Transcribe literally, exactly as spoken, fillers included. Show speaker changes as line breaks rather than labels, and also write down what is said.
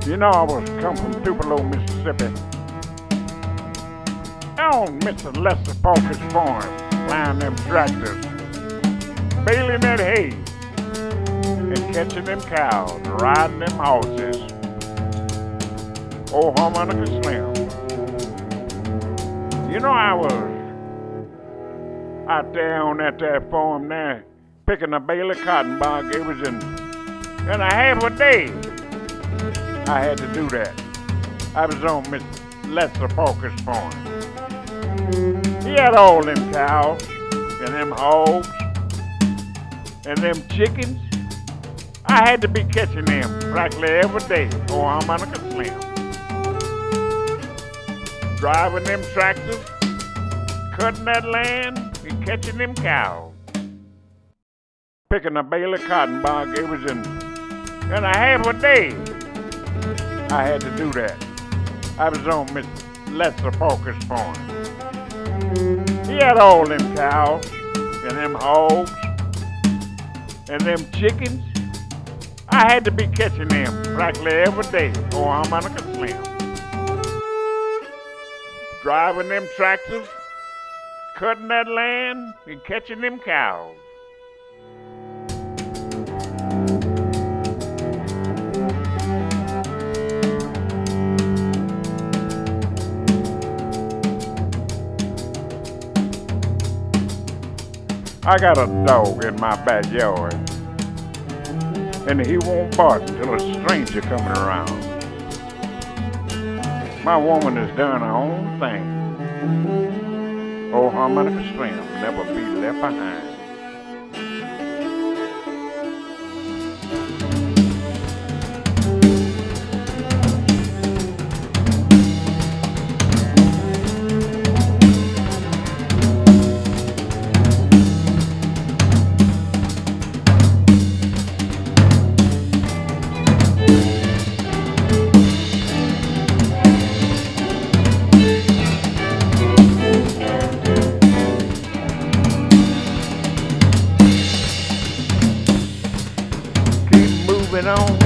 You know, I was come from Tupelo, Mississippi. On Mister Lester Parker's farm, plowing them tractors, baling that hay, and catching them cows, and riding them horses. Old Harmonica Slim. You know, I was out there on that there farm there, picking a bale of cotton bog. It was in, in a half a day. I had to do that. I was on Mister Lester Parker's farm. He had all them cows, and them hogs, and them chickens. I had to be catching them practically every day on Harmonica Slim. Driving them tractors, cutting that land, and catching them cows. Picking a bale of cotton bog. It was in, in a half a day. I had to do that. I was on Mister Lester Parker's farm. He had all them cows, and them hogs, and them chickens. I had to be catching them practically every day on Harmonica Slim. Driving them tractors, cutting that land, and catching them cows. I got a dog in my backyard, and he won't bark until a stranger coming around. My woman has done her own thing. Old Harmonica Slim never be left behind. Moving on.